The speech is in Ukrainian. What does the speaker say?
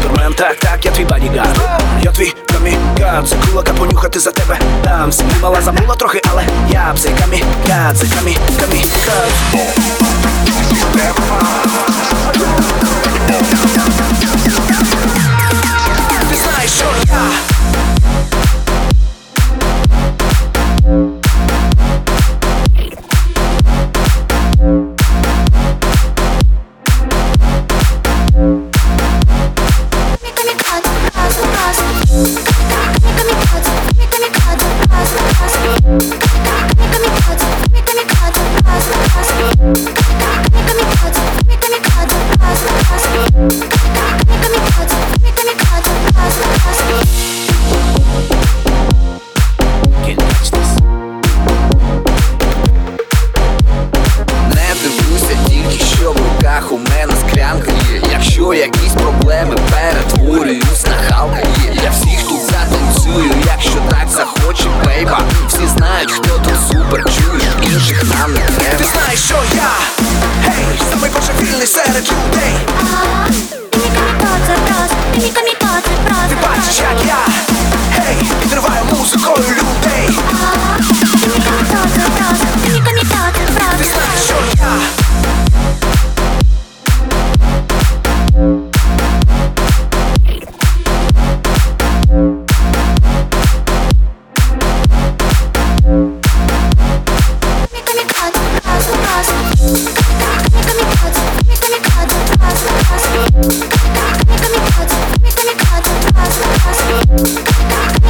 Супермен, так, я твій бодігард. Я твій камікадзе, кулака понюхати за тебе дам. Сім'ї мала забула трохи, але я б цей камікадзе, камікадзе. Ти знаєш, що я у мене склянка є. Якщо якісь проблеми, перетворююсь на Халка є. Я всіх тут затанцюю, якщо так захоче бейба. Всі знають, хто тут супер, чуєш, інших нам не треба. Ти знаєш, що я, гей, самий божевільний серед людей. Ти бачиш, як я, гей, підриваю музикою людей. Ти знаєш, що я Kamikaze,